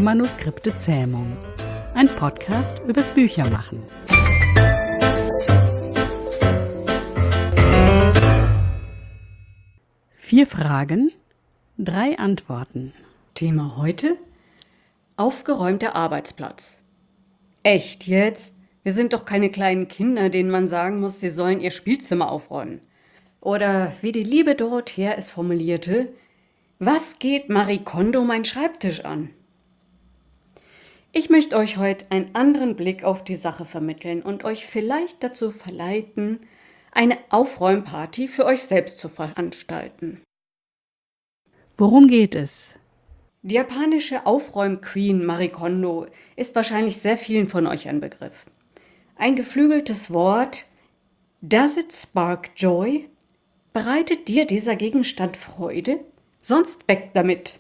Hörmanuskripte Zähmung. Ein Podcast übers Büchermachen. Vier Fragen, 3 Antworten. Thema heute: aufgeräumter Arbeitsplatz. Echt jetzt? Wir sind doch keine kleinen Kinder, denen man sagen muss, sie sollen ihr Spielzimmer aufräumen. Oder wie die liebe Dorothea es formulierte: was geht Marie Kondo mein Schreibtisch an? Ich möchte euch heute einen anderen Blick auf die Sache vermitteln und euch vielleicht dazu verleiten, eine Aufräumparty für euch selbst zu veranstalten. Worum geht es? Die japanische Aufräum-Queen Marie Kondo ist wahrscheinlich sehr vielen von euch ein Begriff. Ein geflügeltes Wort: Does it spark joy? Bereitet dir dieser Gegenstand Freude? Sonst weg damit.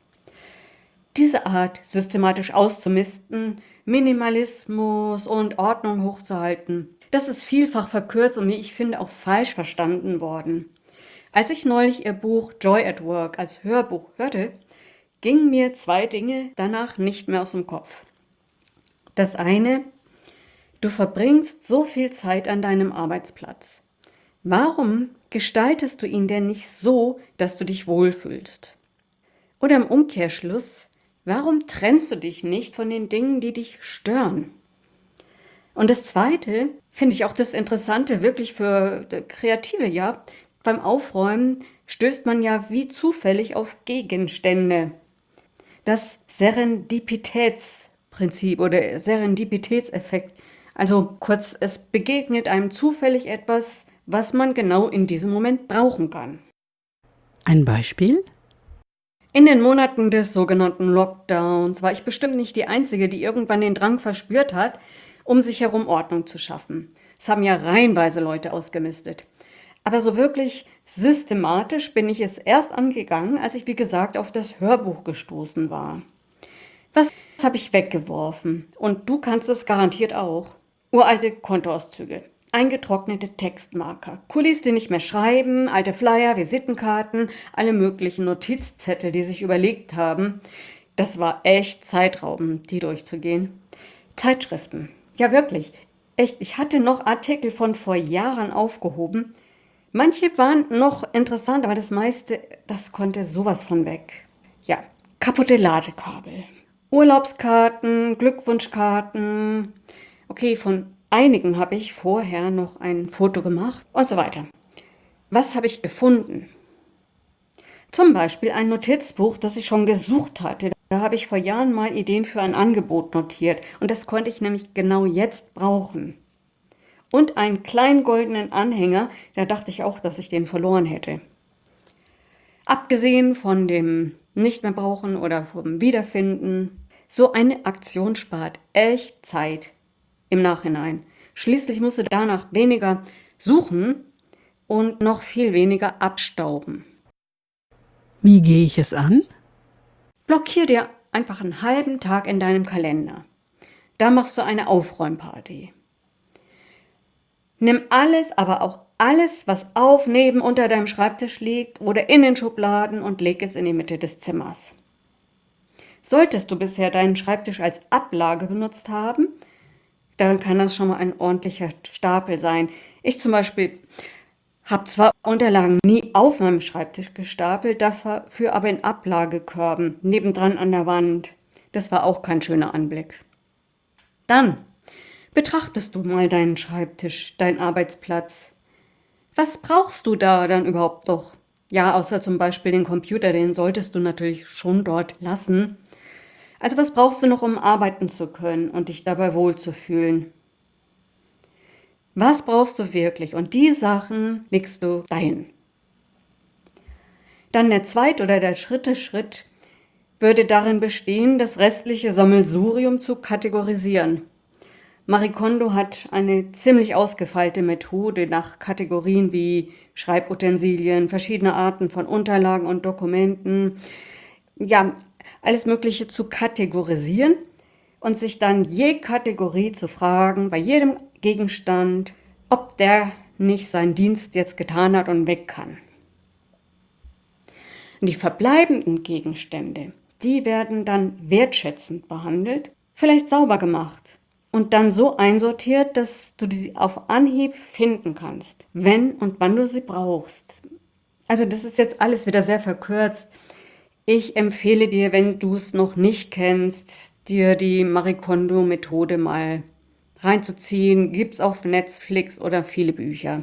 Diese Art, systematisch auszumisten, Minimalismus und Ordnung hochzuhalten, das ist vielfach verkürzt und wie ich finde auch falsch verstanden worden. Als ich neulich ihr Buch Joy at Work als Hörbuch hörte, gingen mir 2 Dinge danach nicht mehr aus dem Kopf. Das eine: du verbringst so viel Zeit an deinem Arbeitsplatz. Warum gestaltest du ihn denn nicht so, dass du dich wohlfühlst? Oder im Umkehrschluss: warum trennst du dich nicht von den Dingen, die dich stören? Und das Zweite finde ich auch das Interessante, wirklich für Kreative, ja. Beim Aufräumen stößt man ja wie zufällig auf Gegenstände. Das Serendipitätsprinzip oder Serendipitätseffekt. Also kurz, es begegnet einem zufällig etwas, was man genau in diesem Moment brauchen kann. Ein Beispiel? In den Monaten des sogenannten Lockdowns war ich bestimmt nicht die Einzige, die irgendwann den Drang verspürt hat, um sich herum Ordnung zu schaffen. Es haben ja reihenweise Leute ausgemistet. Aber so wirklich systematisch bin ich es erst angegangen, als ich, wie gesagt, auf das Hörbuch gestoßen war. Was habe ich weggeworfen? Und du kannst es garantiert auch. Uralte Kontoauszüge, eingetrocknete Textmarker, Kulis, die nicht mehr schreiben, alte Flyer, Visitenkarten, alle möglichen Notizzettel, die sich überlegt haben. Das war echt zeitraubend, die durchzugehen. Zeitschriften, ja wirklich, echt. Ich hatte noch Artikel von vor Jahren aufgehoben. Manche waren noch interessant, aber das meiste, das konnte sowas von weg. Ja, kaputte Ladekabel, Urlaubskarten, Glückwunschkarten. Okay, von einigen habe ich vorher noch ein Foto gemacht und so weiter. Was habe ich gefunden? Zum Beispiel ein Notizbuch, das ich schon gesucht hatte. Da habe ich vor Jahren mal Ideen für ein Angebot notiert und das konnte ich nämlich genau jetzt brauchen. Und einen kleinen goldenen Anhänger, da dachte ich auch, dass ich den verloren hätte. Abgesehen von dem nicht mehr brauchen oder vom Wiederfinden, so eine Aktion spart echt Zeit im Nachhinein. Schließlich musst du danach weniger suchen und noch viel weniger abstauben. Wie gehe ich es an? Blockier dir einfach einen halben Tag in deinem Kalender. Da machst du eine Aufräumparty. Nimm alles, aber auch alles, was auf, neben, unter deinem Schreibtisch liegt oder in den Schubladen und leg es in die Mitte des Zimmers. Solltest du bisher deinen Schreibtisch als Ablage benutzt haben, dann kann das schon mal ein ordentlicher Stapel sein. Ich zum Beispiel habe zwar Unterlagen nie auf meinem Schreibtisch gestapelt, dafür aber in Ablagekörben, nebendran an der Wand. Das war auch kein schöner Anblick. Dann betrachtest du mal deinen Schreibtisch, deinen Arbeitsplatz. Was brauchst du da dann überhaupt noch? Ja, außer zum Beispiel den Computer, den solltest du natürlich schon dort lassen. Also was brauchst du noch, um arbeiten zu können und dich dabei wohlzufühlen? Was brauchst du wirklich? Und die Sachen legst du dahin. Dann der zweite oder der dritte Schritt würde darin bestehen, das restliche Sammelsurium zu kategorisieren. Marie Kondo hat eine ziemlich ausgefeilte Methode nach Kategorien wie Schreibutensilien, verschiedene Arten von Unterlagen und Dokumenten, ja, alles Mögliche zu kategorisieren und sich dann je Kategorie zu fragen, bei jedem Gegenstand, ob der nicht seinen Dienst jetzt getan hat und weg kann. Und die verbleibenden Gegenstände, die werden dann wertschätzend behandelt, vielleicht sauber gemacht und dann so einsortiert, dass du sie auf Anhieb finden kannst, wenn und wann du sie brauchst. Also das ist jetzt alles wieder sehr verkürzt. Ich empfehle dir, wenn du es noch nicht kennst, dir die Marie Kondo-Methode mal reinzuziehen. Gibt's auf Netflix oder viele Bücher.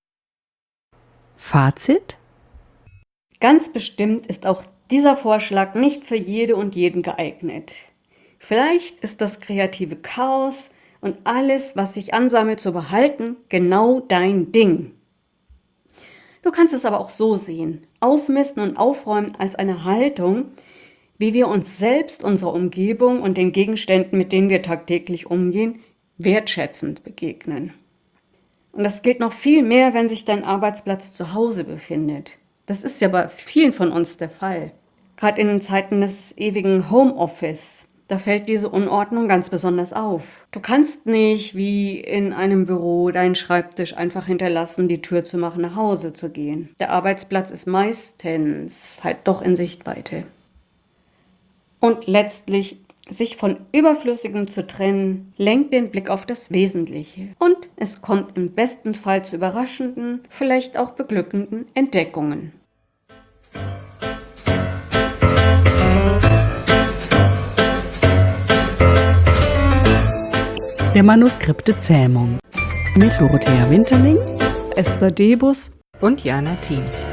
Fazit? Ganz bestimmt ist auch dieser Vorschlag nicht für jede und jeden geeignet. Vielleicht ist das kreative Chaos und alles, was sich ansammelt, zu behalten, genau dein Ding. Du kannst es aber auch so sehen. Ausmisten und aufräumen als eine Haltung, wie wir uns selbst, unserer Umgebung und den Gegenständen, mit denen wir tagtäglich umgehen, wertschätzend begegnen. Und das gilt noch viel mehr, wenn sich dein Arbeitsplatz zu Hause befindet. Das ist ja bei vielen von uns der Fall. Gerade in den Zeiten des ewigen Homeoffice, da fällt diese Unordnung ganz besonders auf. Du kannst nicht wie in einem Büro deinen Schreibtisch einfach hinterlassen, die Tür zu machen, nach Hause zu gehen. Der Arbeitsplatz ist meistens halt doch in Sichtweite. Und letztlich, sich von Überflüssigem zu trennen, lenkt den Blick auf das Wesentliche. Und es kommt im besten Fall zu überraschenden, vielleicht auch beglückenden Entdeckungen. Der Manuskripte Zähmung mit Dorothea Winterling, Esther Debus und Jana Thiem.